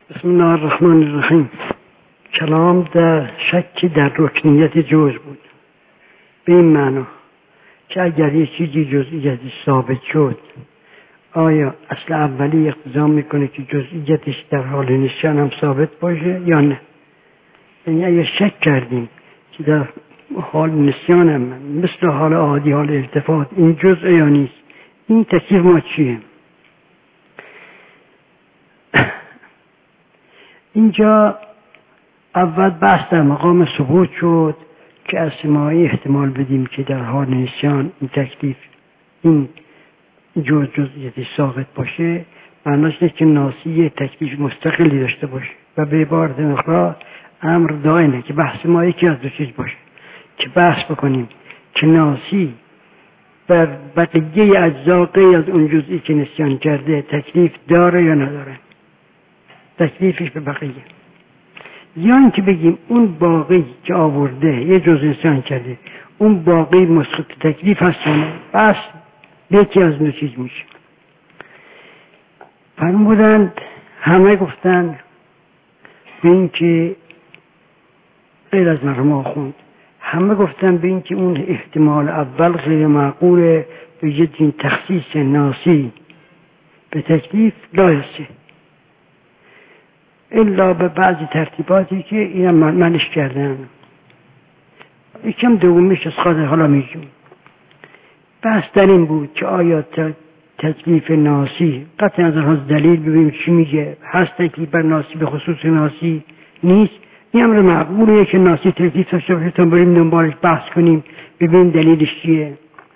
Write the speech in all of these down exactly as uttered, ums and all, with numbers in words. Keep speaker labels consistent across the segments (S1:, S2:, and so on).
S1: بسم الله الرحمن الرحیم. کلام در شکی در رکنیت جز بود، به این معنا که اگر یک چیزی جزئیاتی ثابت شد، آیا اصل اولی اقتضا میکنه که جزئیاتش در حال نسیان هم ثابت باشه یا نه؟ یعنی اگر شک کردیم که در حال نسیان هم مثل حال عادی، حال التفات، این جزء یا نیست، این تکلیف ما چیه؟ اینجا اول بحث در مقام ثبوت شد که از سماعی احتمال بدیم که در حال نسیان این تکلیف، این جز جزئیاتی ثابت باشه، معناش اینه که ناسی تکلیف مستقلی داشته باشه و به عبارت اخرى امر دائمه که بحث ما یکی از دو چیز باشه، که بحث بکنیم که ناسی بر بقیه اجزا غیر از اون جزئی که نسیان کرده تکلیف داره یا نداره، تکلیفش به بقیه، یا اینکه بگیم اون باقی که آورده یه جز نسیان کرده، اون باقی مسقط تکلیف هست یا نه. بس یکی از دو چیز میشه. فرمودند همه گفتن به این که غیر از مرحوم آخوند، همه گفتن به این که اون احتمال اول غیر معقوله، به جد تخصیص ناسی به تکلیف لایسه، الا به بعضی ترتیباتی که اینا منش کردن. یکم دومیش از خواهد حالا میجون. بحث در این بود که آیا تکلیف ناسی قطع از آنها دلیل ببینیم چی میگه، هست تکلیف بر ناسی به خصوص ناسی نیست، این امر معقولیه که ناسی تکلیف داشته باشه تا بریم دنبالش بحث کنیم ببینیم دلیلش چیه.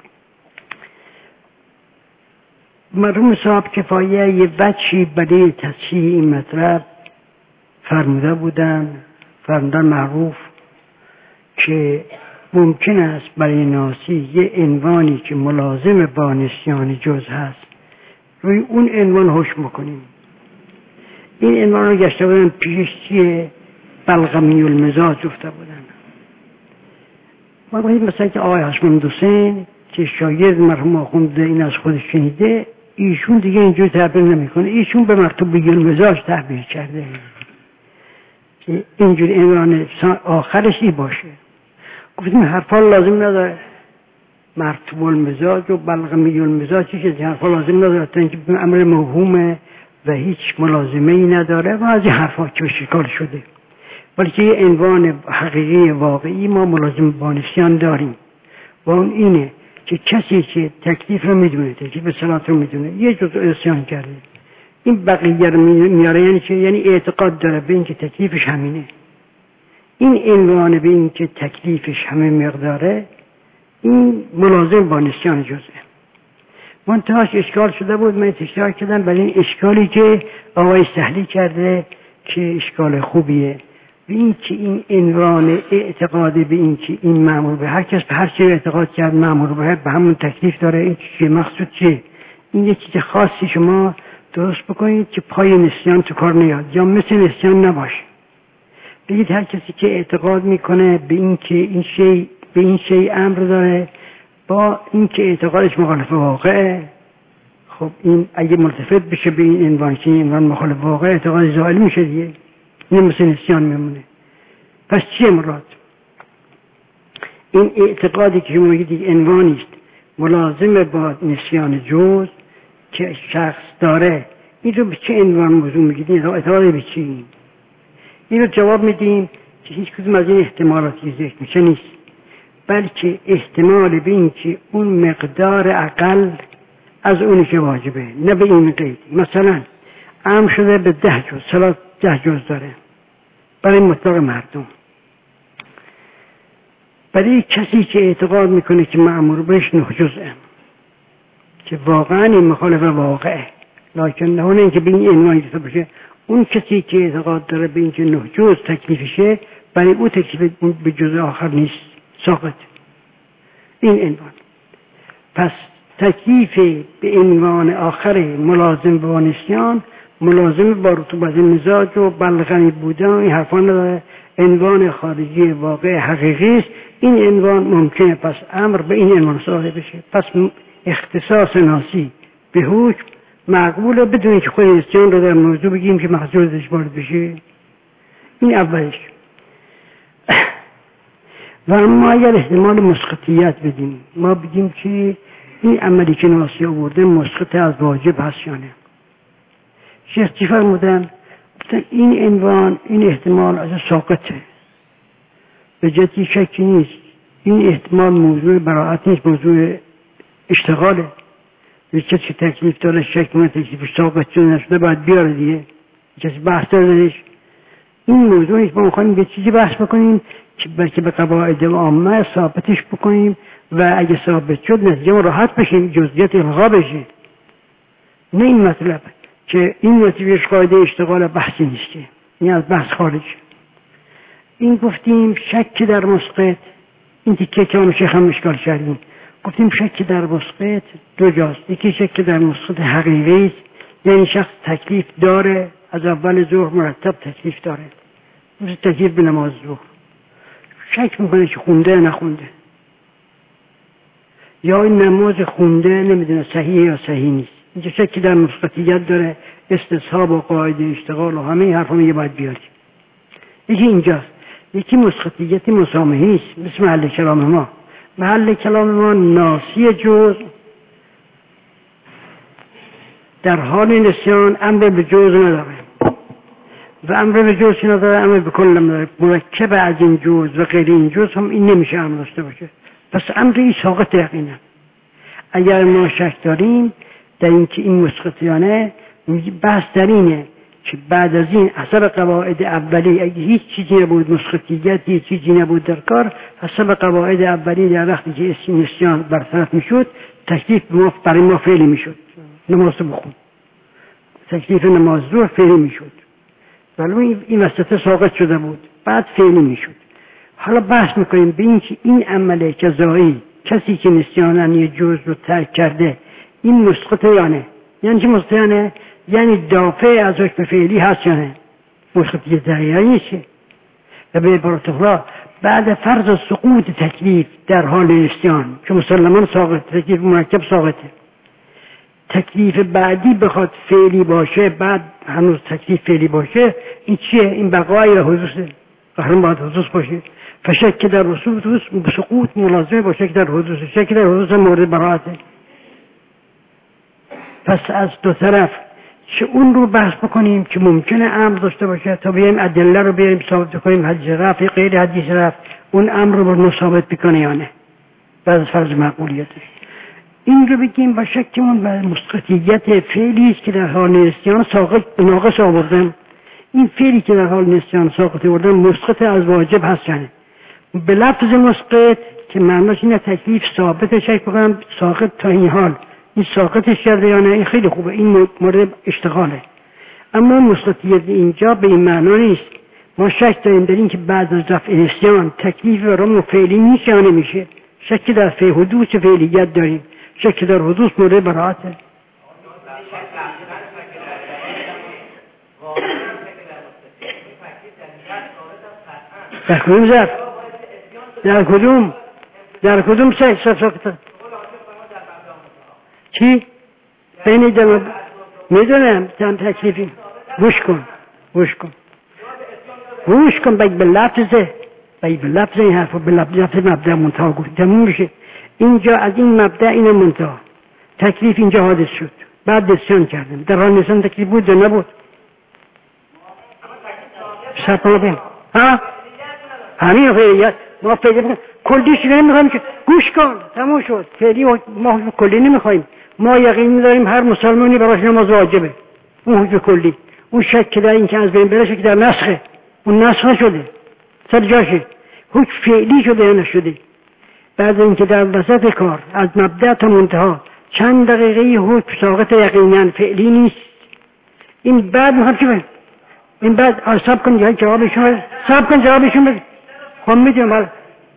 S1: مرحوم صاحب کفایه یه وجهی برای تصحیح این مطلب فرموده بودن، فرمودن معروف که ممکن است برای ناسی یه عنوانی که ملازم با نسیان جز هست روی اون عنوان حکم بکنیم. این عنوان رو گشته بودن پیشش چیه؟ بلغمی المزاج گفته بودن. ما باید مثلا که آقای هاشم حسین که شاگرد مرحوم آخوند این از خودش شنیده، ایشون دیگه اینجور تعبیر نمیکنه، ایشون به مکتوبی المزاج تعبیر کرده که اینجور عنوان آخرش ای باشه. گفتیم حرفا لازم نداره، مرتوب المزاج و بلغمی المزاج چیزی حرفا لازم نداره، تا اینکه امر مفهومه و هیچ ملازمه ای نداره و از این حرفا که شکال شده، بلکه یه عنوان حقیقی واقعی ما ملازم با نسیان داریم و اون اینه که کسی که تکلیف رو میدونه، تکلیف صلات رو میدونه، یه جزء نسیان کرده، این بقیه رو میاره، یعنی چه؟ یعنی اعتقاد داره به این که تکلیفش همینه. این عنوان به این که تکلیفش همه مقداره، این ملازم با نسیان جزئه. منتهاش اشکال شده بود، من تشریح کردم برای این اشکالی که آقای سهلی کرده که اشکال خوبیه، به این که این عنوان اعتقاد به این که این مأمور به هر کس به هر چی اعتقاد کرد مأمور به به همون تکلیف داره، این چیه؟ مقصود چیه؟ این یه چیز خاصی شما درست بکنید که پای نسیان تو کار نیاد یا مثل نسیان نباشه. بگید هر کسی که اعتقاد میکنه به این که این شی به این شی امر داره با این که اعتقادش مخالف واقعه، خب این اگه ملتفت بشه به این عنوان که این عنوان مخالف واقعه، اعتقاد زائل میشه دیگه، این مثل نسیان میمونه. پس چیه مراد؟ این اعتقادی که شما میگید عنوانی است ملازم با نسیان جز که شخص داره، این رو به چه عنوان موضوع میگید؟ این اعتقاد به چی؟ این رو جواب میدیم که هیچ کدوم از این احتمالاتی ذکر میشه نیست، بلکه احتمال به این که اون مقدار اقل از اونی که واجبه، نه به این قید. مثلا امر شده به ده جز، صلات ده جز داره برای مطلق مردم، برای کسی که اعتقاد میکنه که مأمور بهش نه جزه که واقعا این مخالف واقعه، لکن نه اون که به این عنوان گفته باشه، اون کسی که اعتقاد داره به این که نه جز تکلیفشه، برای او تکلیف به جز آخر نیست، ساقط این عنوان. پس تکلیف به عنوان آخر ملازم با نسیان، ملازم با رطوبت مزاج و بلغمی بودن، این حرفان نداره، عنوان خارجی واقع حقیقی است. این عنوان ممکنه پس امر به این عنوان صادر بشه. پس اختصاص ناسی به حکم معقوله بدون اینکه خود نسیان رو در موضوع بگیم که محصول ازش وارد بشه؟ این اولش. و اما اگر احتمال مسقطیت بدیم، ما بگیم که این عملی که ناسی آورده مسقط از واجب هست یا نه. شیخ چی فرمودن؟ گفتن این عنوان، این احتمال از ساقطه، به جدی شکی نیست. این احتمال موضوع براعت نیست، موضوع اشتغاله. به کسی تکلیف داره شک کنه تکلیفش ساقط شده نشده باید بیاره دیگه، کسی بحث داره. این موضوع نیست. ما میخوایم به چیزی بحث بکنیم که بلکه به قواعد عامه ثابتش بکنیم و اگه ثابت شد نتیجه ما راحت بشیم، جزئیات الغا بشه. نه این مطلب که این نتیجهش قاعده اشتغال بحثی نیست، که این از بحث خارج. این گفتیم شک در مسقط، این تیکه که اون شیخ هم اشکال کردیم، گفتیم شک در مسقط دو جاست. یکی شک در مسقط حقیقی است، یعنی شخص تکلیف داره، از اول ظهر مرتب تکلیف داره، مثل تکلیف به نماز ظهر، شک میکنه که خونده نخونده، یا این نماز خونده نمیدونه صحیح یا صحیح نیست. اینجا شکی در مسقطیت داره، استصحاب و قاعده اشتغال و همه این حرفا میگه باید بیاری. یکی اینجاست. یکی مسقطیت مسامحی است، مثل محل کلام ما. محل کلام ما ناسی جز در حال نسیان امر به جز نداره و امر به جز نداره، امر به کل نداره. مرکب از این جز و غیر این جز هم این نمیشه امر داشته باشه. پس امر این ساقط یقینه. اگر ما شک داریم در اینکه این مسقطیانه، بحث در اینه که بعد از این حسب قواعد اولی اگه هیچ چیزی نبود، مسقطیت هیچ چیزی نبود در کار، حسب قواعد اولی در وقتی که نسیان برطرف میشد، تکلیف برای ما فعلی میشد. نماز بخون، تکلیف نماز ظهر فعلی میشد، ولی این وسط ساقط شده بود، بعد فعلی میشد. حالا بحث میکنیم به این که این عمله جزایی، کسی که نسیانن یه جز رو ترک کرده، این مسقطه یا نه؟ یعنی چه مسقطه یا نه؟ یعنی دافع از حکم فعلی هست یا نه؟ مسقطیت دقیقی نیست. و به عبارت اخرى بعد فرض سقوط تکلیف در حال نسیان که مسلمان ساقط، تکلیف مرکب ساقطه، تکلیف بعدی بخواد فعلی باشه، بعد هنوز تکلیف فعلی باشه، این چیه؟ این بقای و حدوثه. قهرم باید حدوث باشه. فشک در رسول سقوط ملازمه با شک در حدوث. شک در حدوث مورد براعته. پس از دو طرف چه اون رو بحث بکنیم که ممکنه امر داشته باشه، تا بیایم ادله رو بیاریم ثابت کنیم، حدیث رفع غیر حدیث رفع اون امر رو ثابت بکنه یا نه بعد از فرض معقولیتش. این رو بگیم با شکمون بر مسقطیت فعلی است که در حال نسیان ساقط ناقص آوردن. این فعلی که در حال نسیان ساقط آوردن مسقط از واجب هست یعنی به لفظ مسقط که معناش اینه تکلیف ثابت. شک بکنم ساقط تا این حال این ساقطش کرده یا نه، این خیلی خوبه، این مورد اشتغاله. اما مسقطیت اینجا به این معنا نیست. ما شک داریم در این که بعد از رفع نسیان تکلیف برامون فعلی میشه یا نمیشه. شک در فعل حدوث فعلیت داریم، شک در حدوث مورد براعته. در کدوم ظرف؟ در کدوم؟ در کدوم سه ساقطه؟ چی؟ بین دم میدونم تم تکلیفی. گوش کن گوش کن گوش کن بگی به لفظه بگی به لفظه این حرف به لفظ مبدأ منتها گفت تموم میشه. اینجا از این مبدأ این منتها تکلیف اینجا حادث شد، بعد نسیان کردن. در حال نسیان تکلیف بود یا نبود؟ سرپا بیم ها؟ همین خیلیت ما فعلی بکنم کلیش نمیخوایم که گوش کن تموم شد. فعلی ما کلی نمیخوایم. ما یقین داریم هر مسلمانی براش نماز واجبه. اون حکم کلی، اون شک در این که از بین بره شک در نسخه، اون نسخ نشده سر جاشه، حکم فعلی شده یا نشده. بعد اینکه در وسط کار از مبدأ تا منتها چند دقیقه حکم ساقط یقینا فعلی نیست. این بعد میخواد چه بگه؟ این بعد حساب کن جای جوابشون بده، حساب کن جوابشون بده. خب میدونم حالا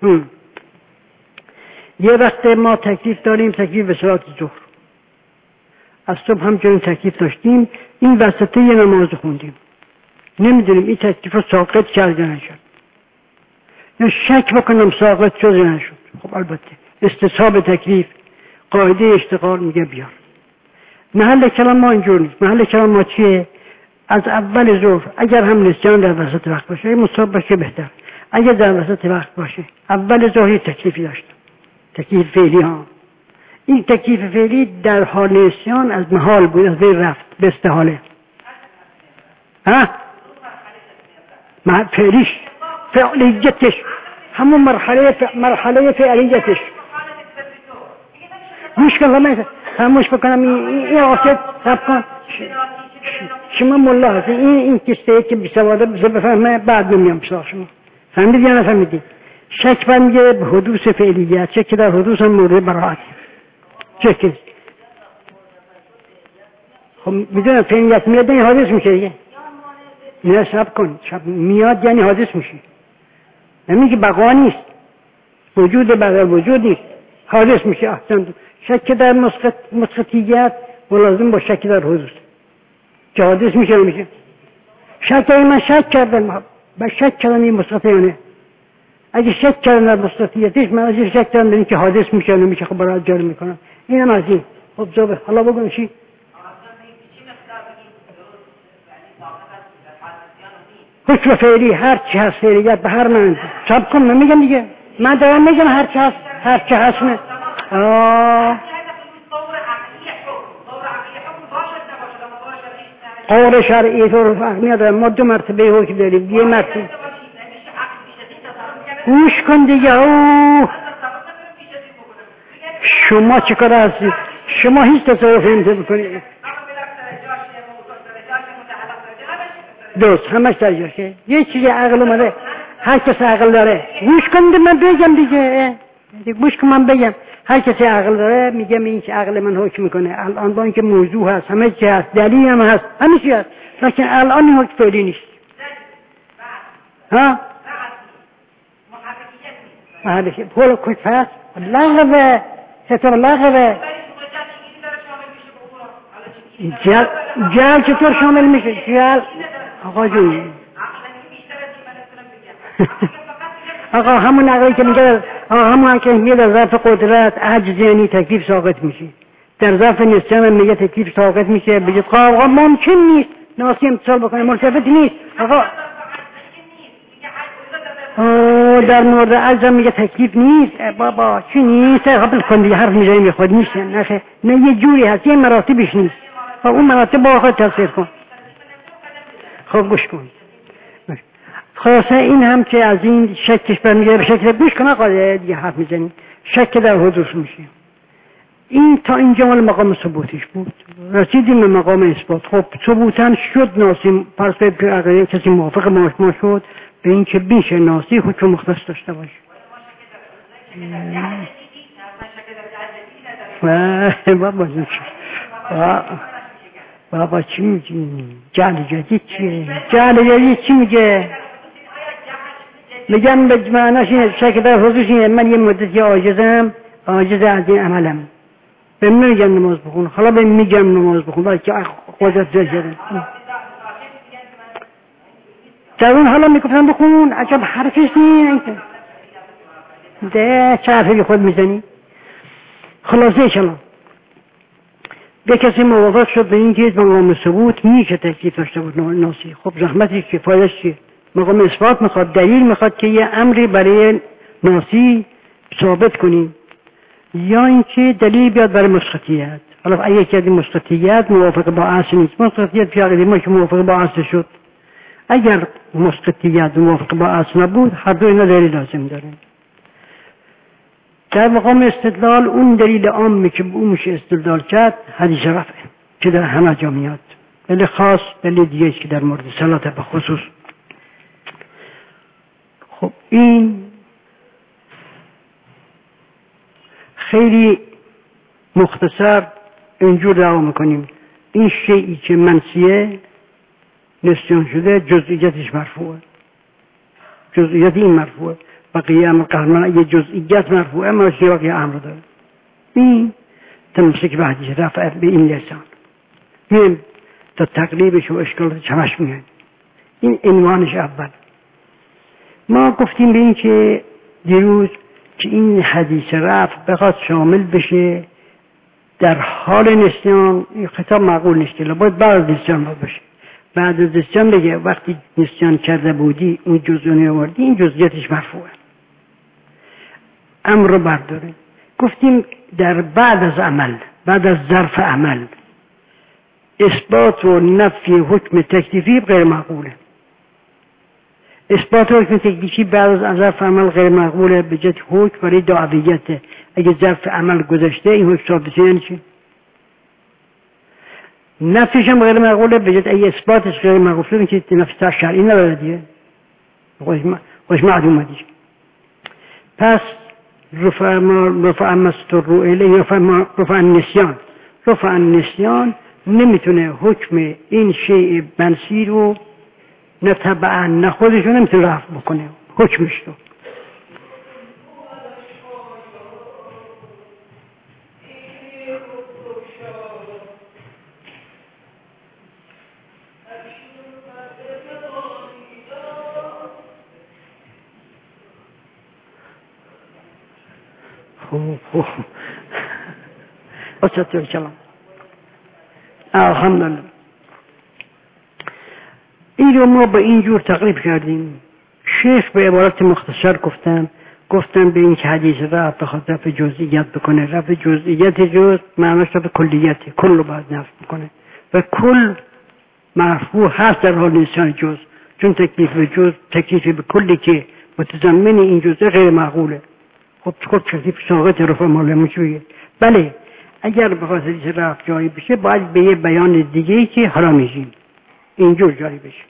S1: یه وقت ما تکلیف داریم، تکلیف به صلات ظهر از صبح همچنین تکلیف داشتیم، این وسطه یه نماز خوندیم، نمیدونیم این تکلیف رو ساقط کرد یا نشد، یا شک بکنم ساقط شد یا نشد. خب البته استصحاب تکلیف قاعده اشتغال میگه بیار. محل کلام ما اینجور نیست. محل کلام ما چیه؟ از اول ظهر اگر هم نسیان در وسط وقت باشه اگه مصاب باشه بهتر، اگر در وسط وقت باشه اول ظهر تکلیفی داشت، تکلیف فعلی ها. این تکلیف فعلی در حال نسیان از محال بود، از بین رفت به استحاله. ها؟ فعلیش فعلیتش همون مرحله ف... مرحله فعلیتش مشکل همه خاموش بکنم. این آسد سب کن شما ملا هستی، این این کسته که بیسواده بسه بفهمه بعد نمیام بساق شما فهمیدی یا نفهمیدی؟ شک بر میگه به حدوث فعلیت، شک در حدوث هم مورد براعت شک. خب میدونم فعلیت میاد این حادث میشه دیگه. نه سب کن، سب میاد یعنی حادث میشه، نمیگه بقا نیست، وجود بقا وجود نیست، حادث میشه. احسن. شک در مسقط مسقطیت ملازم با شک در حدوث که حادث میشه نمیشه. شک اگه من شک کردم با شک کردم این مسقطه یا نه، اگه شک کردم در مسقطیتش من اگه شک کردم ببین که حادث میشه نمیشه خب برای جاری میکنم. اینم از این. خب جواب حالا بگم چی؟ حکم فعلی هر چی هست فعلیت به هر من سب کن. من میگم دیگه، من دارم میگم هر چی هست هر چی هست نه. آه قول شرعی طور فهمی دارم. ما دو مرتبه حکم داریم. یه مرتبه گوش کن دیگه. اوه شما چی کار هستید؟ شما هیچ تصرف نمیتونید بکنید. درست همش تجربه. یه چیزی عقل اومده، هر کسی عقل داره. گوش کن من بگم دیگه، گوش کن من بگم. هر کسی عقل داره میگم این که عقل من حکم میکنه. الان با اینکه موضوع هست، همه چی هست، دلیل هم هست، همه چی هست، لیکن الان این حکم فعلی نیست. ها؟ محلشه پول کج پس لغوه چطور لغوه جل جل چطور شامل میشه؟ جل آقا جون آقا همون عقلی که میگه، آقا همون که میگه در ظرف قدرت عجز یعنی تکلیف ساقط میشه، در ظرف نسیان میگه تکلیف ساقط میشه. بگید آقا ممکن نیست ناسی امتصال بکنه، ملتفت نیست. آقا اوه در مورد عجز میگه تکلیف نیست. بابا چی نیست؟ قبل کن دیگه حرف میزنیم خود نیست. نه نه یه جوری هست، یه مراتبش نیست. خب اون مراتب با خود تصویر کن. خب گوش کن. خلاصه این هم که از این شکش برمیگه به شکل گوش کن. آقا دیگه حرف میزنیم. شک در حدوث میشه. این تا اینجا مال مقام ثبوتش بود. رسیدیم به مقام اثبات. خب ثبوتاً شد ناسی. پس که اگر کسی موافق ما شد به این که بیش ناسی حکم مختص داشته باشه. بابا جون بابا چی میگی؟ جعل جدید چیه؟ جعل جدید چی میگه؟ میگم به معناش اینه شک در حضورش اینه من یه مدتی عاجزم، عاجز از این عملم، به من میگم نماز بخون، حالا به میگم نماز بخون برای که قدرت زجره در اون حالا میگفتم بخون. عجب حرفش نیست ده چه حرفی خود میزنی. خلاصه شما به کسی موافق شد به این که مقام ثبوت میشه تکلیف داشته بود ناسی. خب زحمتش که فایدهش چیه؟ مقام اثبات میخواد، دلیل میخواد که یه امری برای ناسی ثابت کنیم، یا اینکه دلیل بیاد برای مسقطیت. حالا اگه که مسقطیت موافق با اصل نیست، مسقطیت پیاده ما که موافق با اصل شد. اگر مسقطیت موافق با اصل نبود هر دو اینا دلیل لازم داره. در مقام استدلال اون دلیل عامی که اون میشه استدلال کرد حدیث رفعه که در همه جا میاد، دلیل خاص دلیل دیگه که در مورد صلات به خصوص. خب این خیلی مختصر اینجور رها میکنیم. این شیئی که منسیه نسیان شده جزئیاتش مرفوعه، جزئیات این مرفوعه، بقیه امر قهرمان یه جزئیات مرفوعه اما چه بقیه امر داره. این تمسک به حدیث رفع به این لسان میریم تا تقریبش و اشکالاتش همش میگن. این عنوانش اول. ما گفتیم به این که دیروز که این حدیث رفع بخواد شامل بشه در حال نسیان این خطاب معقول نیست که باید بعد از نسیان باشه. بعد از نسیان بگه وقتی نسیان کرده بودی اون جزء آوردی، این جزئیاتش مرفوعه. امر رو برداره. گفتیم در بعد از عمل، بعد از ظرف عمل، اثبات و نفی حکم تکلیفی غیر معقوله. اثبات حکم تکلیفی بعد از ظرف عمل غیر معقوله به جهت حکم برای دعویته. اگه ظرف عمل گذشته این حکم ثابت یعنی چی؟ نفیش هم غیر معقوله به جهت اگه اثباتش غیر معقول شد که نفی تا شرعی نداره دیگه، خوش معلومه دیگه. پس رفع ما رفع مستر الیه رفع رفع النسیان رفع النسیان نمیتونه حکم این شیء منسی رو نه تبعا نه خودش رو نمیتونه رفع بکنه حکمش رو. خوب خوب کلام الحمدلله. این رو ما به این جور تقریب کردیم. شیخ به عبارت مختصر گفتن گفتن به این که حدیث رفع به خاطر رفع جزئیت بکنه. رفع جزئیت جز معناش رفع کلیته، کل رو باید نفی بکنه و کل مرفوع هست در حال نسیان جز، چون تکلیف به جز تکلیف به کلی که متضمن این جزء غیر معقوله. خب خود تکلیف ساقط رفع معلومه چیه؟ بله اگر به خاطر حدیث رفع جاری بشه باید به یه بیان دیگه‌ای که حرامیشیم اینجور جاری بشه.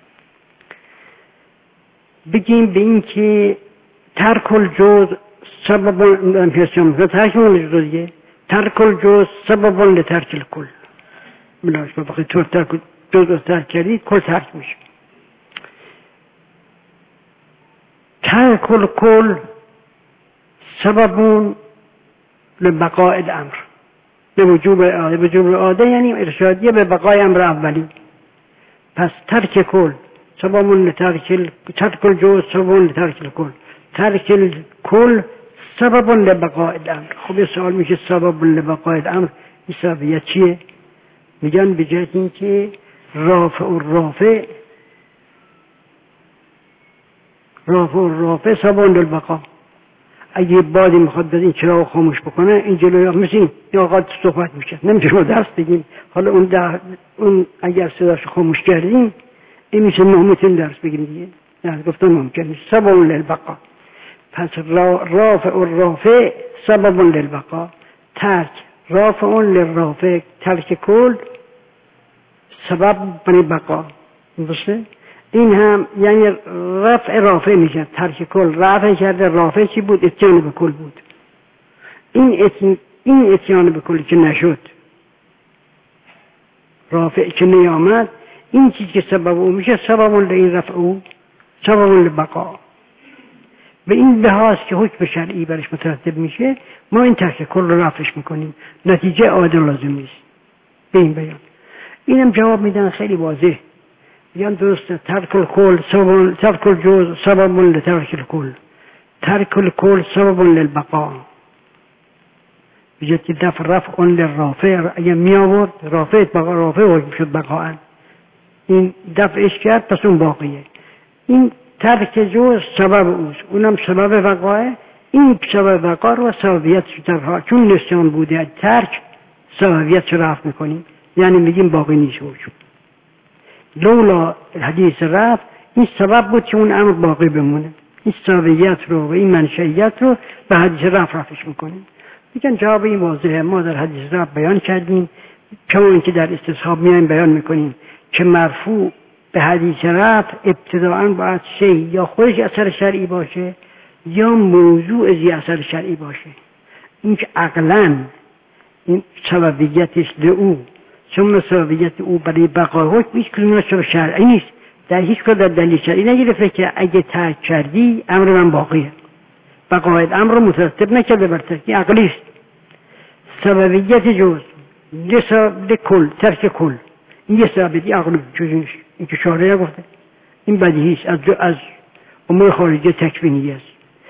S1: بگیم به این که ترک الجز سبب انفسام ترک الجز ترک الجز سبب لترک الکل. بلاش با بخی طور ترک جز رو ترک کردید کل ترک میشه. ترک الکل سبب لبقاء الامر به وجوب الاراده. به وجوب الاراده یعنی ارشادیه به بقای امر اولی. پس ترک کل سبب لترک ترک الجز سبب لترک الکل. ترک الکل سبب لبقاء الامر. خب یه سوال میشه سبب لبقاء الامر این سببیت چیه؟ میگن به جهت این که رافع و رافع رافع و رافع سبب للبقاء. اگه بادی میخواد بزن این چراغ خاموش بکنه این جلوی آقا مثل این آقا صحبت میشه نمیشه ما درس بگیم. حالا اون در اون اگر صداش خاموش کردیم این میشه ما میتونیم درس بگیم دیگه. نه گفتن ممکن نیست. سبب للبقاء. پس رافع و رافع سبب للبقاء. ترک رافع للرافع ترک کل سبب برای بقا. درسته؟ این هم یعنی رفع رافع میشه. ترک کل رفع کرده رافع چی بود؟ اتیان به کل بود. این اتیان این اتیان به کل که نشد رافع که نیامد این چیز که سبب او میشه سبب لین رفع او سبب لبقا. به این لحاظ که حکم شرعی برش مترتب میشه ما این ترک کل رو رفعش میکنیم. نتیجه عادل لازم نیست به این بیان. اینم جواب میدن خیلی واضح. یعنی درسته ترک الکل سبب ترک الجز سبب لترک الکل. ترک الکل سبب للبقاء. بجد دفع رفع للرافع اگه می آورد رافع بقا رافع حکم شد بقاء. این دفعش کرد پس اون باقیه. این ترک جز سبب اوست اونم سبب بقاء. این سبب بقا رو سببیت در چون نسیان بوده ترک سببیت رو رفع میکنیم یعنی میگیم باقی نیست وجود. لولا حدیث رفع این سبب بود که اون امر باقی بمونه. این سببیت رو و این منشئیت رو به حدیث رفع رفعش میکنیم. میگن جواب این واضحه. ما در حدیث رفع بیان کردیم چون اینکه در استصحاب میایم بیان میکنیم که مرفوع به حدیث رفع ابتداءً باید شی یا خودش اثر شرعی باشه یا موضوع زی اثر شرعی باشه. این که عقلاً این سببیتش لئو چون سببیت او برای بقای حکم هیچ کدوم سبب شرعی نیست. در هیچ کدوم در دلیل شرعی نگرفته که اگه ترک کردی امر من باقیه. بقای امر رو مترتب نکرده بر ترک عقلی است. سببیت جز لسبب کل ترک کل این یه سببیت عقلی جزش این که شارع گفته این بدیهی است. از از امور خارجی تکوینی است.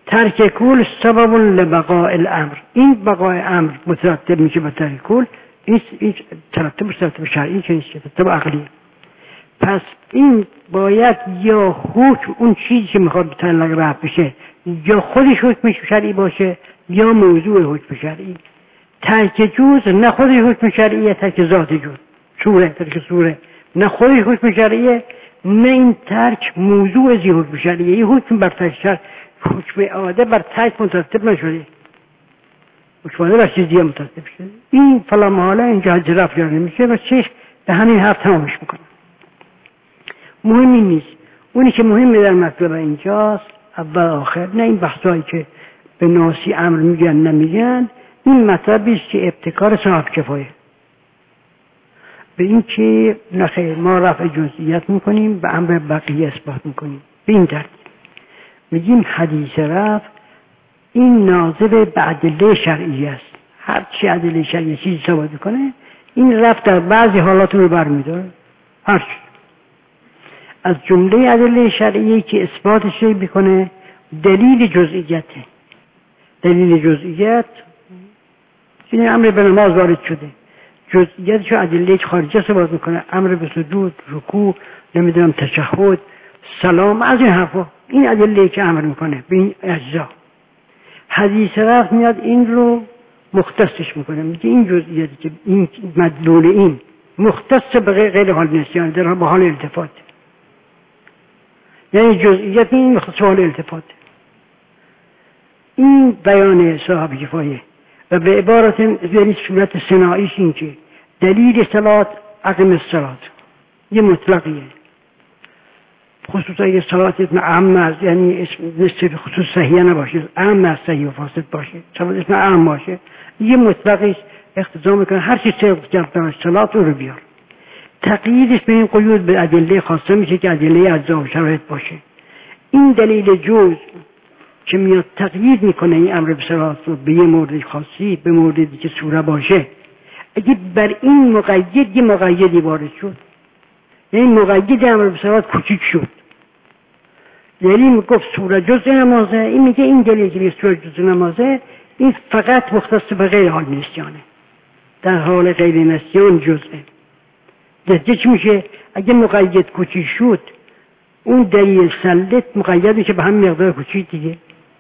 S1: ترک کول سبب لبقاء الامر، این بقای امر مترتب میشه به ترک کول، این این ترتب مترتب شرعی که نیست، ترتب عقلی. پس این باید یا حکم اون چیزی که میخواد به طلاق رفع بشه یا خودش حکم شرعی باشه یا موضوع حکم شرعی. ترک جوز نه خودش حکم شرعیه، ترک ذات جوز سوره، ترک سوره نه خودش حکم شرعیه نه این ترک موضوع زی حکم شرعیه. این حکم بر ترک شرع، حکم عاده بر ترک مترتب نشده، حکم عاده بر چیزی مترتب شده. این فلا محاله اینجا حج رفع جاری نمیشه و چشم به همین حرف تمامش میکنه. مهمی نیست. اونی که مهمه در مطلب اینجاست اول آخر، نه این بحثایی که به ناسی امر میگن نمیگن، این مطلبی است که ابتکار صاحب کفایه به این که نخیر ما رفع جزئیات میکنیم به امر بقیه اثبات میکنیم. به این ترتیب میگیم حدیث رفع این ناظر به ادله شرعی است. هر چی ادله شرعی چیزی ثابت کنه این رفع در بعضی حالات رو برمیداره. هر چی از جمله ادله شرعی که اثباتش میکنه دلیل جزئیته. دلیل جزئیت این امر به نماز وارد شده، جزئیاتشو ادله خارجه ثابت میکنه، امر به سجود، رکوع، نمیدونم تشهد، سلام، از این حرفا، این ادله که امر میکنه به این اجزا. حدیث رفع میاد این رو مختصش میکنه، میگه این جزئیاتی که این مدلول این مختص به غیر حال نسیان در با حال التفات، یعنی جزئیات این مختص حال التفات. این بیان صاحب کفایه و به عبارت یعنی صورت صناعیش این که دلیل صلات اقیم الصلات یه مطلقیه، خصوصا یه صلات اسم اعم است، یعنی اسم نصف خصوص صحیح نباشه، اعم است صحیح و فاسد باشه، صلات اسم اعم باشه، یه مطلقیش اقتضا میکنه هر چی صرف صلات رو بیار. تقییدش به این قیود به ادله خاصه میشه که ادله اجزا و شرایط باشه. این دلیل جز که میاد تقیید میکنه این امر به صلات رو به یه مورد خاصی، به موردی که سوره باشه، اگه بر این مقید یه مقیدی وارد شد، یعنی مقید امر به صلات کوچیک شد، یعنی میگفت سوره جزء نمازه، این میگه این دلیل که سوره جزء نمازه این فقط مختص به غیر حال نسیانه، در حال غیر نسیان جزءه. نتیجه چی میشه؟ اگه مقید کوچیک شد اون دلیل سلط مقید میشه به هم مقدار کوچیک دیگه.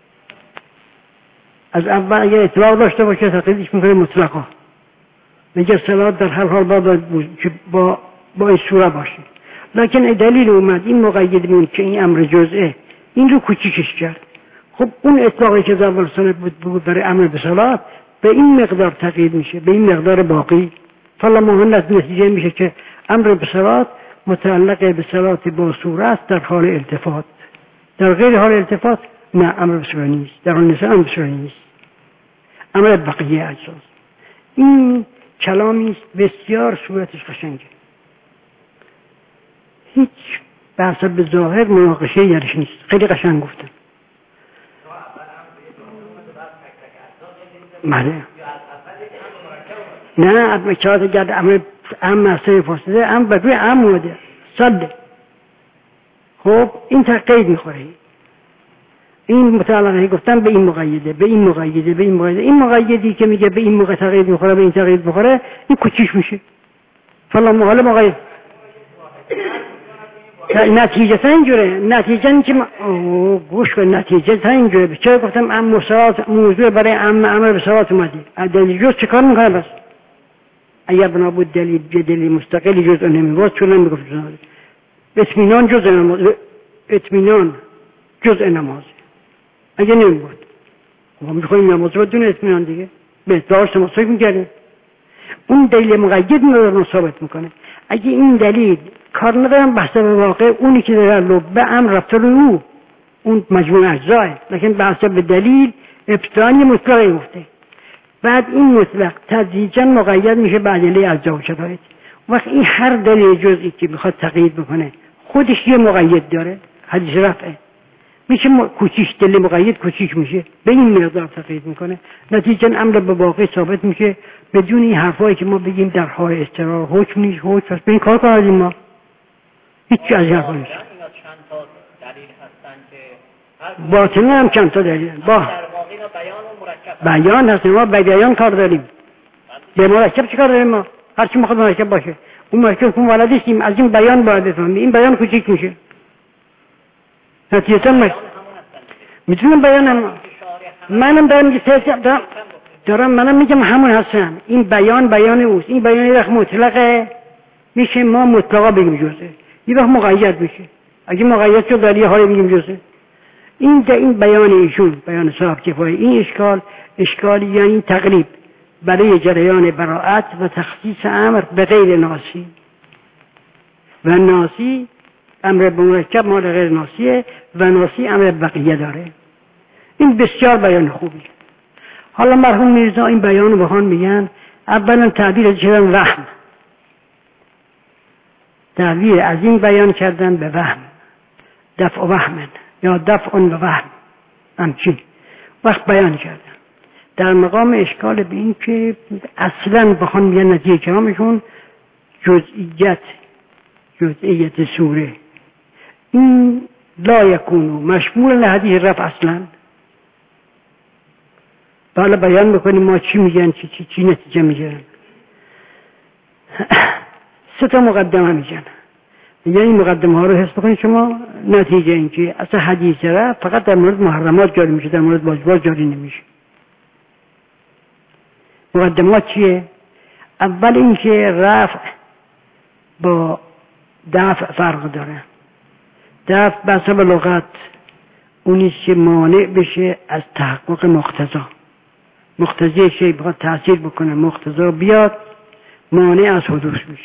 S1: از اول اگر اطلاق داشته باشه تقییدش میکنه مطلقا، میگه صلات در هر حال با با با این سوره باشه، لکن دلیل اومد این مقید میون که این امر جزئه این رو کوچیکش کرد. خب اون اطلاقی که اول سنت بود برای امر به صلات به این مقدار تقیید میشه، به این مقدار باقی. فلا مهندس نتیجه میشه که امر به صلات متعلق به صلات با سوره است در حال التفات، در غیر حال التفات نه امر به سوره نیست، در حال نسیان امر به سوره نیست، امر بقیه اجزاست. این کلامی است بسیار صورتش قشنگه، هیچ بحث به ظاهر مناقشه درش نیست، خیلی قشنگ گفتم. بله نه مکات گرد امر ام مسئله فاسده ام بر روی ام موده صده. خب این تقیید میخوره، این متعلقه گفتن به این مقیده به این مقیده به این مقیده، این مقیدی که میگه به این موقع تقیید میخوره به این تقیید میخوره این کوچیش میشه. فلا محال مقید نتیجه تا اینجوره، نتیجه این که گوش کن، نتیجه تا اینجوره. چرا گفتم ام مساعد موضوع برای ام امر به صلات اومدی، دلیل جز چه کار میکنه؟ بس اگر بنا بود دلیل دلیل مستقلی جز نمیگفت چون نمیگفت اطمینان جز نماز، اطمینان جز نماز اگه نمیگفت ما میخوایم نماز رو بدون اطمینان دیگه به داشت ما فکر میکردیم. اون دلیل مقید رو ثابت میکنه. اگه این دلیل کار ندارم بحث به واقع اونی که در لبه امر رفته روی او اون مجموع اجزاه، لیکن بحث به دلیل ابتدایی مطلقی گفته، بعد این مطلق تدریجا مقید میشه به ادله اجزا و شرایط. وقت این هر دلیل جزئی که میخواد تقیید بکنه خودش یه مقید داره، حدیث رفعه میشه کوچیک، دلیل مقید کوچیک میشه به این مقدار تقیید میکنه، نتیجا امر به واقع ثابت میشه بدون این حرفایی که ما بگیم در حال استقرار حکم نیست حکم است. به این کار کردیم ما هیچ از این حرفا نیست.
S2: اینا چند تا دلیل هستن که هر
S1: باطنی هم چند تا داریم با بیان هست. ما به بیان کار داریم، به مرکب چه کار داریم؟ ما هرچی میخواد مرکب باشه، اون مرکب کن ولدیستیم، از این بیان باید بفهمیم. این بیان کوچیک میشه نتیجتا ما میتونم بیانم منم دارم دارم, دارم منم میگم همون هستم. این بیان بیان اوست. این بیان یه وقت مطلقه میشه ما مطلقا بگیم جزه، یه وقت مقید میشه. اگه مقید شد در یه حالی بگیم جزه. این این بیان ایشون، بیان صاحب کفایی، این اشکال اشکالی یعنی تقریب برای جریان براءت و تخصیص امر به غیر ناسی و ناسی امر به مرکب مال غیر ناسیه و ناسی امر بقیه داره. این بسیار بیان خوبی. حالا مرحوم میرزا این بیان رو بخوان میگن اولا تعبیر چیدن وهم، تعبیر از این بیان کردن به وهم، دفع وهم یا دفع و وهم همچین وقت بیان کردن در مقام اشکال به این که اصلا بخوان میگن نتیجه کلامشون جزئیت جزئیت سوره این لا یکونو مشمول لحدیث رفع اصلا. حالا بیان میکنیم ما چی میگن چی چی, چی نتیجه میگن. سه تا مقدمه میگن، یعنی مقدمه ها رو حس بکنید شما. نتیجه این که اصلا حدیث رفع فقط در مورد محرمات جاری میشه، در مورد واجبات جاری نمیشه. مقدمات چیه؟ اول این که رفع با دفع فرق داره. دفع به حسب لغت اونیست که مانع بشه از تحقق مقتضا. مقتضی شی بخواد تأثیر بکنه، مقتضا بیاد، مانع از حدوث میشه.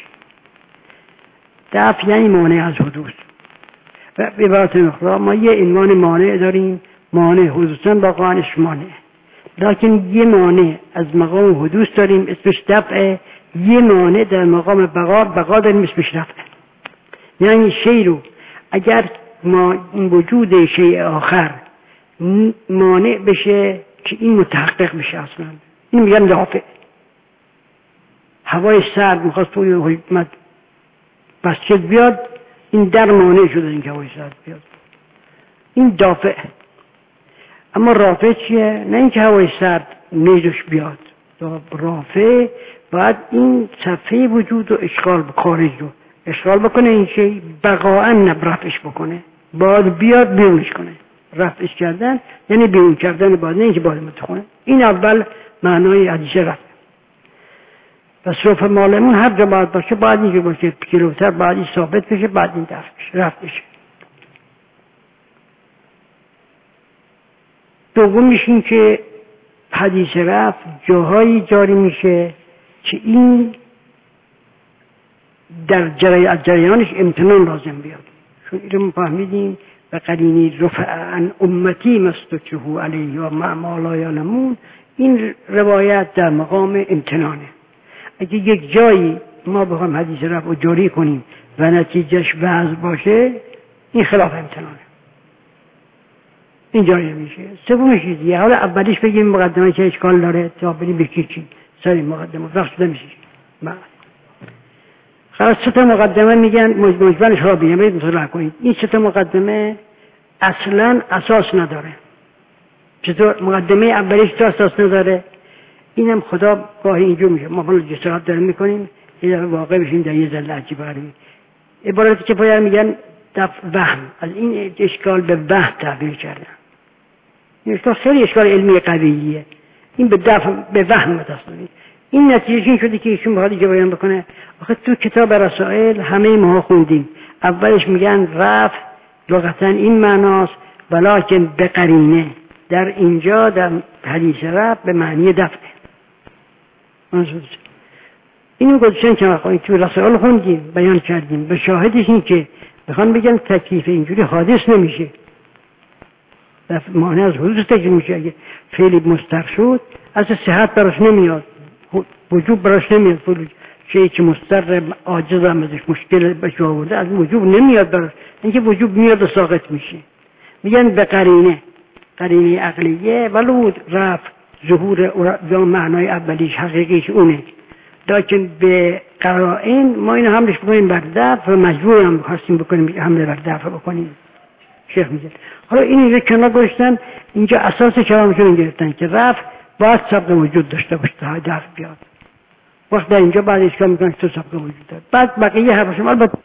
S1: دفع یعنی مانع از حدوث. و به عبارت اخرى ما یه عنوان مانع داریم، مانع حدوثاً با قانش مانع. لیکن یه مانع از مقام حدوث داریم اسمش دفعه، یه مانع در مقام بقا بقا داریم اسمش رفعه. یعنی شی رو اگر ما این وجود شی آخر مانع بشه که این متحقق بشه اصلا، این میگن دافع. هوای سرد میخواست توی حکمت مسجد بیاد، این در مانع شده این که هوای سرد بیاد، این دافع. اما رافع چیه؟ نه اینکه هوای سرد نیزش بیاد، رافع باید این صفحه وجود و اشغال خارج رو اشغال بکنه، این شی بقاءً نبرفش بکنه، باید بیاد بیرونش کنه. رفعش کردن یعنی بیرون کردن باید، نه اینکه باید متخونه. این اول معنای حدیث رفع. پس رفع مالمون هر جا باید باشه، باید اینجا باشه، کیلوتر باید این ثابت بشه، باید این دفع بشه، رفع بشه. دومیش این که حدیث رفع جاهایی جاری میشه که این در جریان جریانش امتنان لازم بیاد. چون این رو فهمیدیم و قرینی رفع عن امتی مستجهو علیه و ما لا یعلمون، این روایت در مقام امتنانه. اگه یک جایی ما بخوام حدیث رفع رو جاری کنیم و نتیجهش وضع باشه، این خلاف امتنانه، این جاری میشه. سومش چیزیه. حالا اولیش بگیم مقدمه چه اشکال داره تا بریم به چی چی سری مقدمه وقت شده میشه. خلاص سه تا مقدمه میگن مجملش را بگیم برید مطالعه کنید. این سه تا مقدمه اصلا اساس نداره. چطور؟ مقدمه اولیش تو اساس نداره. اینم خدا گاهی اینجور میشه. ما حالا جسارت داریم میکنیم یه واقع بشیم در یه ذله عجیب غریبی. عبارتی که پایان میگن دفع وهم، از این اشکال به وهم تعبیر کردن. این اشکال خیلی اشکال علمی قویه. این به دفع به وهم متصلی. این نتیجه این شده که ایشون بخواد اینجا بیان بکنه. آخه تو کتاب رسائل همه ما خوندیم. اولش میگن رفع لغتا این معناست، ولکن به قرینه. در اینجا در حدیث رفع به معنی دفع. اینو گذاشتن که ما تو رسائل خوندیم، بیان کردیم. به شاهدش این که بخوان بگن تکلیف اینجوری حادث نمیشه، معنی از حدوث تکلیف میشه. اگه فعلی مستر شد از صحت براش نمیاد، وجوب براش نمیاد. شیء که مستر عاجز هم ازش مشکل بهش آورده از وجوب نمیاد براش، اینکه وجوب میاد و ساقط میشه. میگن به قرینه، قرینه عقلیه. ولو رفع ظهور یا معنای اولیش حقیقیش اونه، لیکن به قرائن ما اینو حملش بکنیم بر دفع و مجبور هم هستیم بکنیم حمله بر دفع بکنیم. شیخ میگه. حالا این اینجا کنار گذاشتن، اینجا اساس کلامشون گرفتن که رفع باید سبق وجود داشته باشه تا حرف بیاد. وقت در اینجا بعد اسلام میگن که تو سبق وجود داره. بعد بقیه حرفشون البته